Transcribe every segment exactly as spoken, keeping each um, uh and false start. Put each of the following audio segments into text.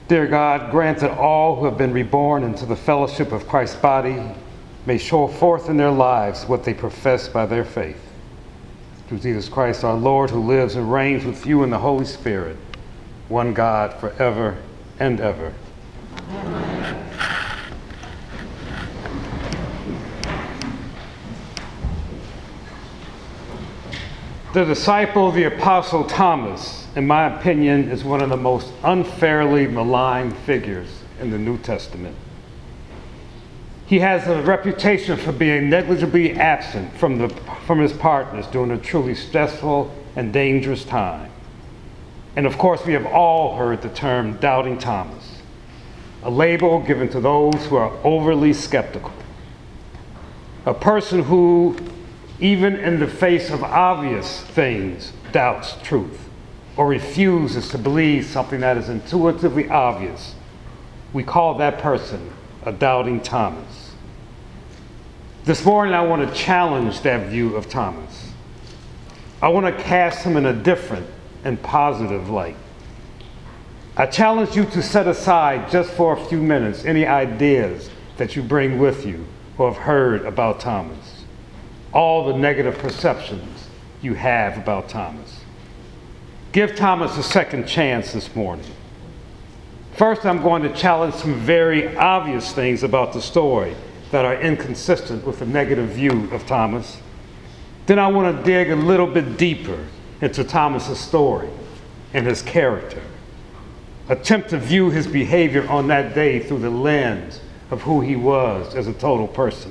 Dear God, grant that all who have been reborn into the fellowship of Christ's body may show forth in their lives what they profess by their faith. Through Jesus Christ our Lord, who lives and reigns with you in the Holy Spirit, one God forever and ever. Amen. The disciple, the Apostle Thomas, in my opinion, is one of the most unfairly maligned figures in the New Testament. He has a reputation for being negligibly absent from, the, from his partners during a truly stressful and dangerous time. And of course, we have all heard the term doubting Thomas, a label given to those who are overly skeptical. A person who, even in the face of obvious things, doubts truth or refuses to believe something that is intuitively obvious. We call that person a doubting Thomas. This morning, I want to challenge that view of Thomas. I want to cast him in a different and positive light. I challenge you to set aside, just for a few minutes, any ideas that you bring with you or have heard about Thomas. All the negative perceptions you have about Thomas. Give Thomas a second chance this morning. First, I'm going to challenge some very obvious things about the story that are inconsistent with a negative view of Thomas. Then I want to dig a little bit deeper into Thomas's story and his character. Attempt to view his behavior on that day through the lens of who he was as a total person.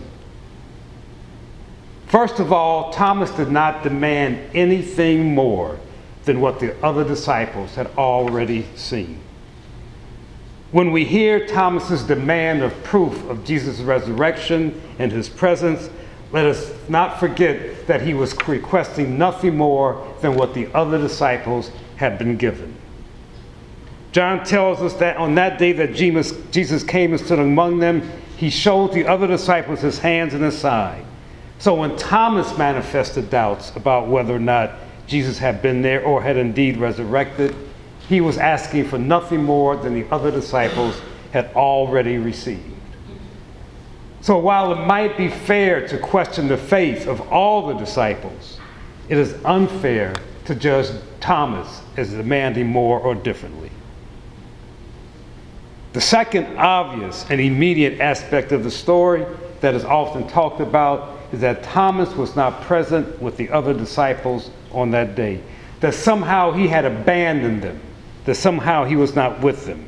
First of all, Thomas did not demand anything more than what the other disciples had already seen. When we hear Thomas's demand of proof of Jesus' resurrection and his presence, let us not forget that he was requesting nothing more than what the other disciples had been given. John tells us that on that day that Jesus came and stood among them, he showed the other disciples his hands and his side. So when Thomas manifested doubts about whether or not Jesus had been there or had indeed resurrected, he was asking for nothing more than the other disciples had already received. So while it might be fair to question the faith of all the disciples, it is unfair to judge Thomas as demanding more or differently. The second obvious and immediate aspect of the story that is often talked about is that Thomas was not present with the other disciples on that day, that somehow he had abandoned them, that somehow he was not with them.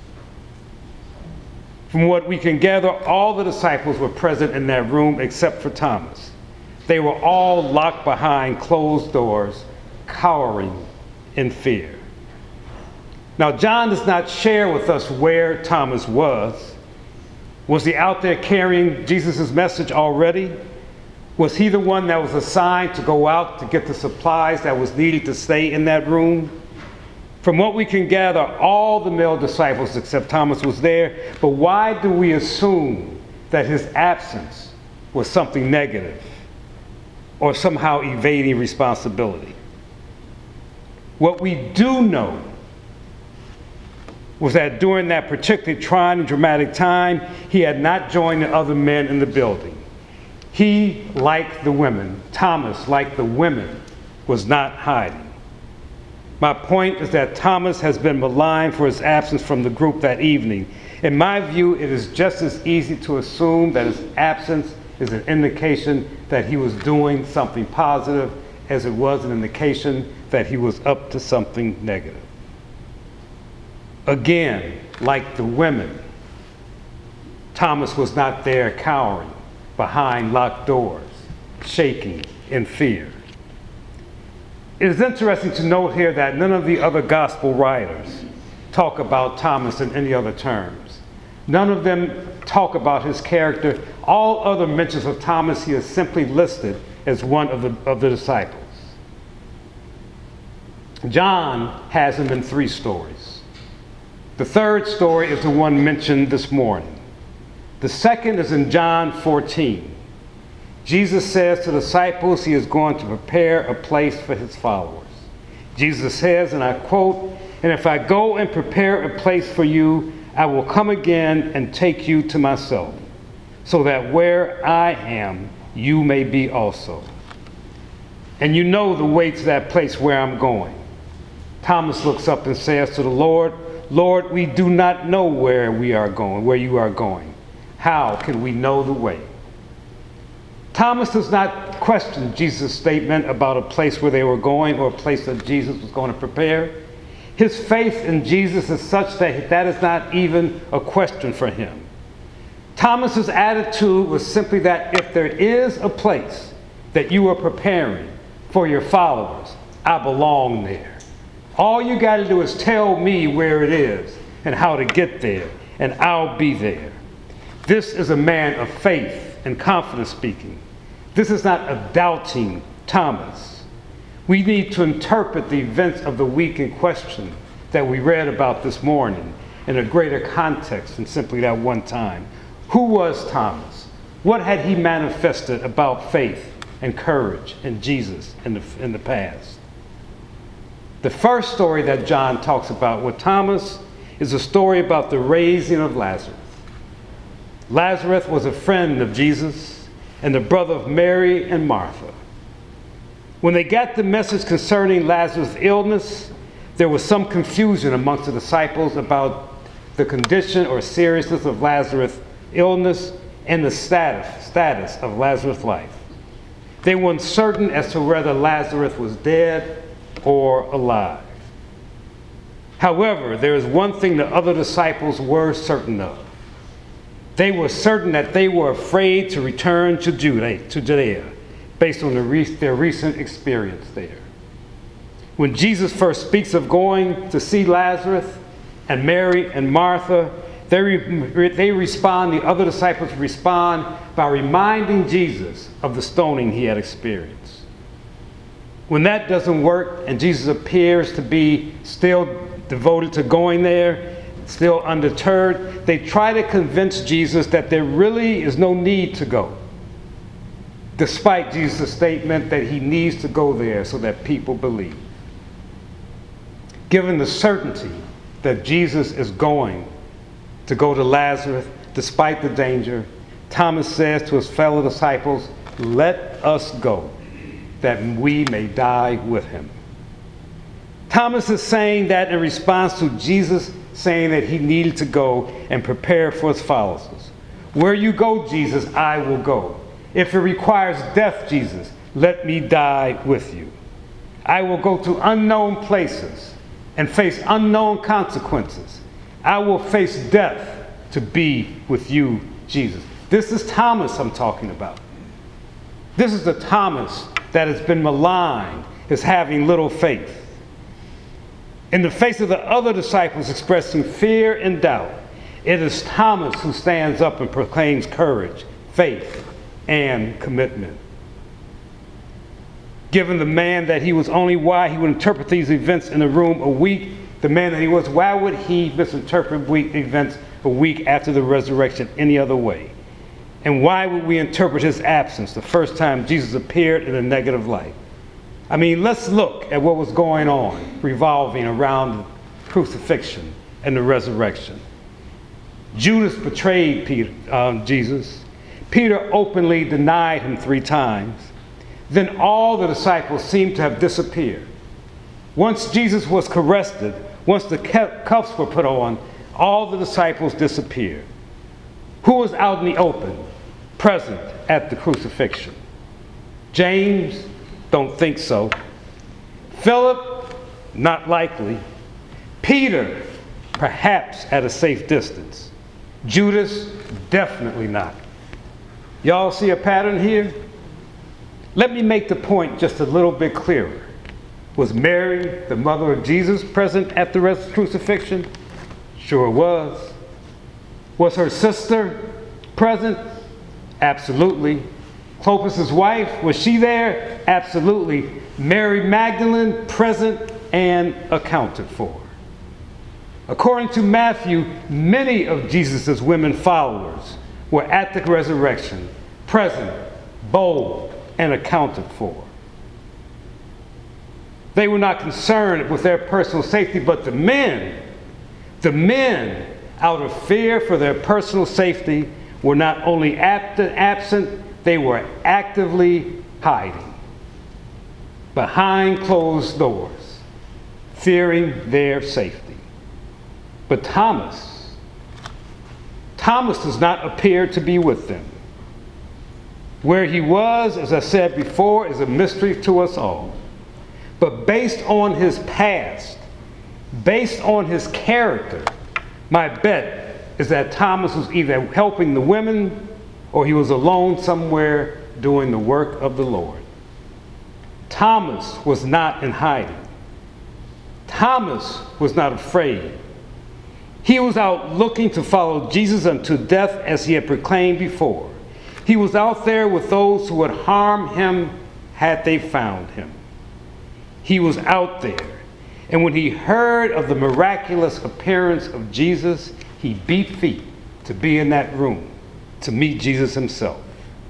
From what we can gather, all the disciples were present in that room except for Thomas. They were all locked behind closed doors, cowering in fear. Now, John does not share with us where Thomas was. Was he out there carrying Jesus' message already? Was he the one that was assigned to go out to get the supplies that was needed to stay in that room? From what we can gather, all the male disciples except Thomas was there, but why do we assume that his absence was something negative or somehow evading responsibility? What we do know was that during that particularly trying and dramatic time, he had not joined the other men in the building. He, like the women, Thomas, like the women, was not hiding. My point is that Thomas has been maligned for his absence from the group that evening. In my view, it is just as easy to assume that his absence is an indication that he was doing something positive as it was an indication that he was up to something negative. Again, like the women, Thomas was not there cowering behind locked doors, shaking in fear. It is interesting to note here that none of the other gospel writers talk about Thomas in any other terms. None of them talk about his character. All other mentions of Thomas, he is simply listed as one of the, of the disciples. John has him in three stories. The third story is the one mentioned this morning. The second is in John fourteen. Jesus says to the disciples he is going to prepare a place for his followers. Jesus says, and I quote, And if I go and prepare a place for you, I will come again and take you to myself, so that where I am, you may be also. And you know the way to that place where I'm going. Thomas looks up and says to the Lord, Lord, we do not know where we are going, where you are going. How can we know the way? Thomas does not question Jesus' statement about a place where they were going or a place that Jesus was going to prepare. His faith in Jesus is such that that is not even a question for him. Thomas's attitude was simply that if there is a place that you are preparing for your followers, I belong there. All you got to do is tell me where it is and how to get there, and I'll be there. This is a man of faith and confidence speaking. This is not a doubting Thomas. We need to interpret the events of the week in question that we read about this morning in a greater context than simply that one time. Who was Thomas? What had he manifested about faith and courage in Jesus in the, in the past? The first story that John talks about with Thomas is a story about the raising of Lazarus. Lazarus was a friend of Jesus and the brother of Mary and Martha. When they got the message concerning Lazarus' illness, there was some confusion amongst the disciples about the condition or seriousness of Lazarus' illness and the status, status of Lazarus' life. They weren't certain as to whether Lazarus was dead or alive. However, there is one thing the other disciples were certain of. They were certain that they were afraid to return to Judea, to Judea based on the, their recent experience there. When Jesus first speaks of going to see Lazarus and Mary and Martha, they, re, they respond, the other disciples respond by reminding Jesus of the stoning he had experienced. When that doesn't work and Jesus appears to be still devoted to going there, still undeterred, they try to convince Jesus that there really is no need to go, despite Jesus' statement that he needs to go there so that people believe. Given the certainty that Jesus is going to go to Lazarus, despite the danger, Thomas says to his fellow disciples, "Let us go, that we may die with him." Thomas is saying that in response to Jesus saying that he needed to go and prepare for his followers. Where you go, Jesus, I will go. If it requires death, Jesus, let me die with you. I will go to unknown places and face unknown consequences. I will face death to be with you, Jesus. This is Thomas I'm talking about. This is the Thomas that has been maligned as having little faith. In the face of the other disciples expressing fear and doubt, it is Thomas who stands up and proclaims courage, faith, and commitment. Given the man that he was, only why he would interpret these events in the room a week, the man that he was, why would he misinterpret week events a week after the resurrection any other way? And why would we interpret his absence the first time Jesus appeared in a negative light? I mean, let's look at what was going on revolving around the crucifixion and the resurrection. Judas betrayed Peter, um, Jesus. Peter openly denied him three times. Then all the disciples seemed to have disappeared. Once Jesus was arrested, once the cuffs were put on, all the disciples disappeared. Who was out in the open, present at the crucifixion? James? Don't think so. Philip? Not likely. Peter? Perhaps at a safe distance. Judas? Definitely not. Y'all see a pattern here? Let me make the point just a little bit clearer. Was Mary, the mother of Jesus, present at the crucifixion? Sure was. Was her sister present? Absolutely. Clopas' wife, was she there? Absolutely. Mary Magdalene, present and accounted for. According to Matthew, many of Jesus' women followers were at the resurrection, present, bold, and accounted for. They were not concerned with their personal safety, but the men, the men, out of fear for their personal safety, were not only absent, they were actively hiding behind closed doors, fearing their safety. But Thomas, Thomas does not appear to be with them. Where he was, as I said before, is a mystery to us all. But based on his past, based on his character, my bet is that Thomas was either helping the women or he was alone somewhere doing the work of the Lord. Thomas was not in hiding. Thomas was not afraid. He was out looking to follow Jesus unto death as he had proclaimed before. He was out there with those who would harm him had they found him. He was out there. And when he heard of the miraculous appearance of Jesus, he beat feet to be in that room, to meet Jesus himself.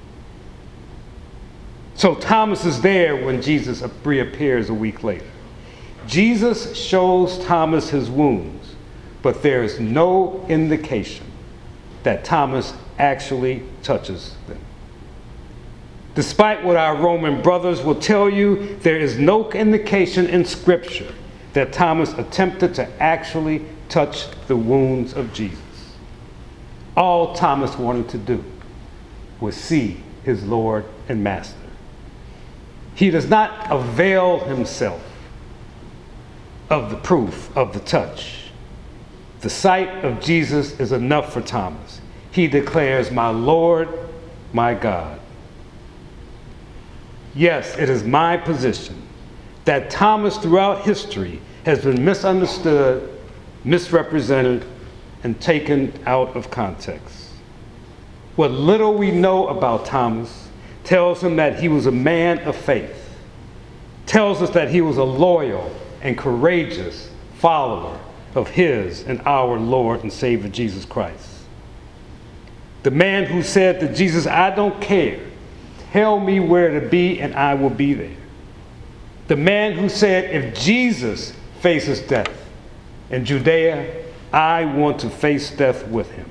So Thomas is there when Jesus reappears a week later. Jesus shows Thomas his wounds, but there is no indication that Thomas actually touches them. Despite what our Roman brothers will tell you, there is no indication in Scripture that Thomas attempted to actually touch the wounds of Jesus. All Thomas wanted to do was see his Lord and Master. He does not avail himself of the proof of the touch. The sight of Jesus is enough for Thomas. He declares, "My Lord, my God." Yes, it is my position that Thomas throughout history has been misunderstood, misrepresented, and taken out of context. What little we know about Thomas tells him that he was a man of faith, tells us that he was a loyal and courageous follower of his and our Lord and Savior Jesus Christ. The man who said to Jesus, "I don't care. Tell me where to be and I will be there." The man who said, "If Jesus faces death in Judea, I want to face death with him."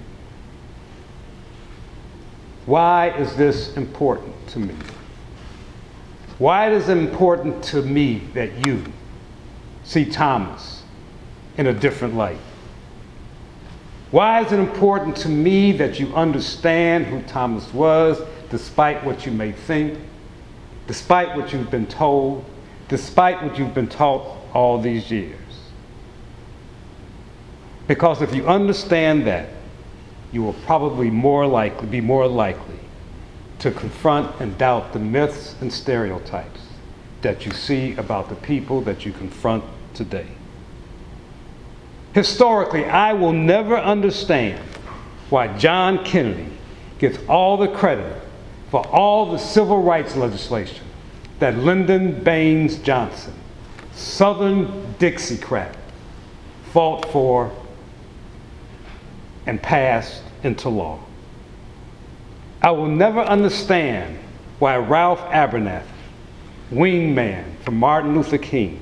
Why is this important to me? Why is it important to me that you see Thomas in a different light? Why is it important to me that you understand who Thomas was, despite what you may think, despite what you've been told, despite what you've been taught all these years? Because if you understand that, you will probably more likely be more likely to confront and doubt the myths and stereotypes that you see about the people that you confront today. Historically, I will never understand why John Kennedy gets all the credit for all the civil rights legislation that Lyndon Baines Johnson, Southern Dixiecrat, fought for and passed into law. I will never understand why Ralph Abernathy, wingman for Martin Luther King,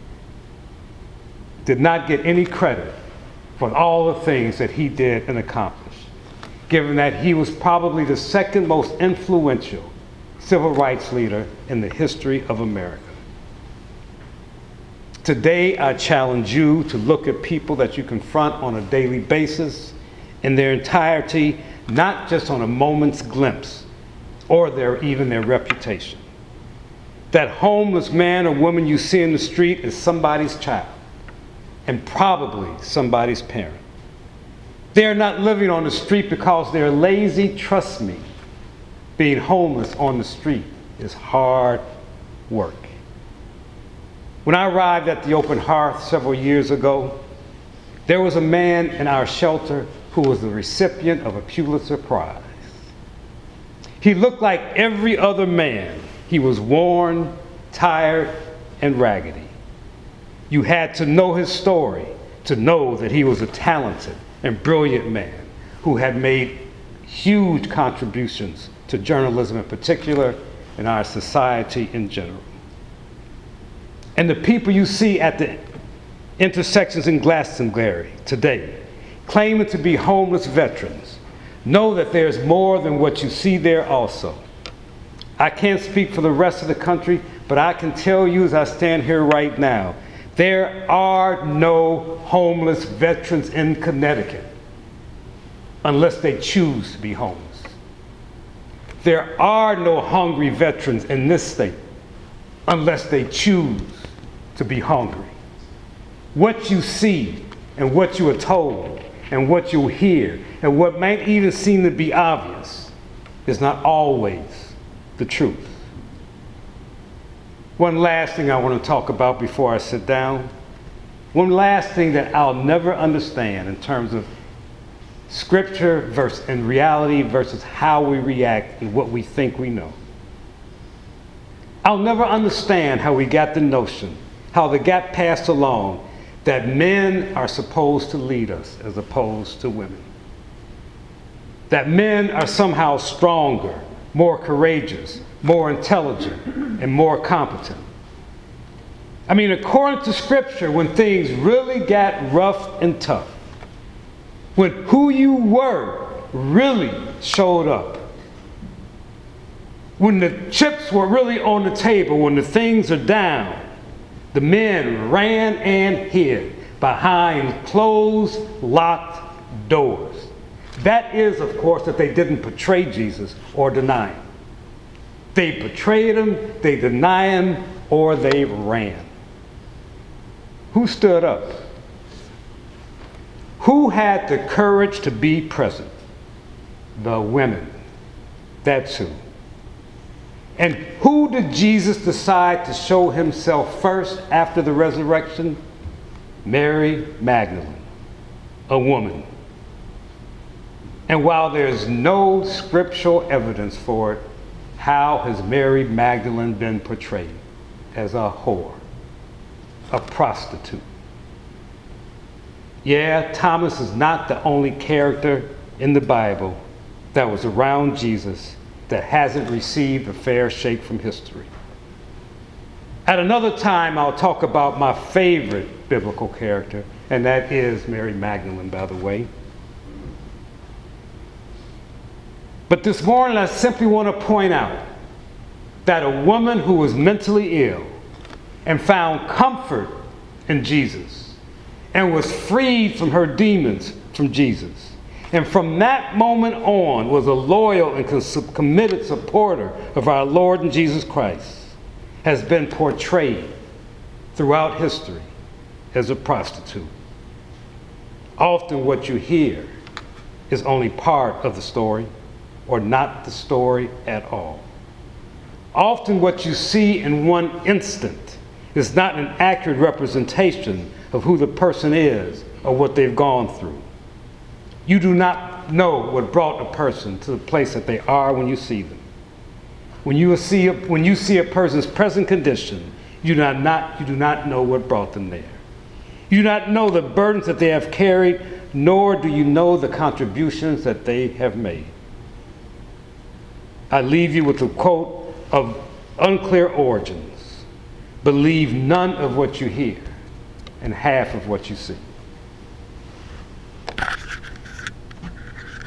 did not get any credit for all the things that he did and accomplished, given that he was probably the second most influential civil rights leader in the history of America. Today, I challenge you to look at people that you confront on a daily basis in their entirety, not just on a moment's glimpse or their, even their reputation. That homeless man or woman you see in the street is somebody's child and probably somebody's parent. They're not living on the street because they're lazy. Trust me, being homeless on the street is hard work. When I arrived at the Open Hearth several years ago, there was a man in our shelter who was the recipient of a Pulitzer Prize. He looked like every other man. He was worn, tired, and raggedy. You had to know his story to know that he was a talented and brilliant man who had made huge contributions to journalism in particular and our society in general. And the people you see at the intersections in Glastonbury today, claiming to be homeless veterans, know that there's more than what you see there also. I can't speak for the rest of the country, but I can tell you as I stand here right now, there are no homeless veterans in Connecticut unless they choose to be homeless. There are no hungry veterans in this state unless they choose to be hungry. What you see and what you are told and what you hear and what might even seem to be obvious is not always the truth. One last thing I want to talk about before I sit down. One last thing that I'll never understand in terms of scripture versus and reality versus how we react and what we think we know. I'll never understand how we got the notion, how they got passed along, that men are supposed to lead us as opposed to women. That men are somehow stronger, more courageous, more intelligent, and more competent. I mean, according to scripture, when things really got rough and tough, when who you were really showed up, when the chips were really on the table, when the things are down, the men ran and hid behind closed, locked doors. That is, of course, that they didn't betray Jesus or deny him. They betrayed him, they denied him, or they ran. Who stood up? Who had the courage to be present? The women. That's who. And who did Jesus decide to show himself first after the resurrection? Mary Magdalene, a woman. And while there's no scriptural evidence for it, how has Mary Magdalene been portrayed? As a whore, a prostitute. Yeah, Thomas is not the only character in the Bible that was around Jesus that hasn't received a fair shake from history. At another time, I'll talk about my favorite biblical character, and that is Mary Magdalene, by the way. But this morning, I simply want to point out that a woman who was mentally ill and found comfort in Jesus and was freed from her demons from Jesus, and from that moment on was a loyal and committed supporter of our Lord and Jesus Christ, has been portrayed throughout history as a prostitute. Often what you hear is only part of the story or not the story at all. Often what you see in one instant is not an accurate representation of who the person is or what they've gone through. You do not know what brought a person to the place that they are when you see them. When you see a, when you see a person's present condition, you do not, not, you do not know what brought them there. You do not know the burdens that they have carried, nor do you know the contributions that they have made. I leave you with a quote of unclear origins. Believe none of what you hear and half of what you see.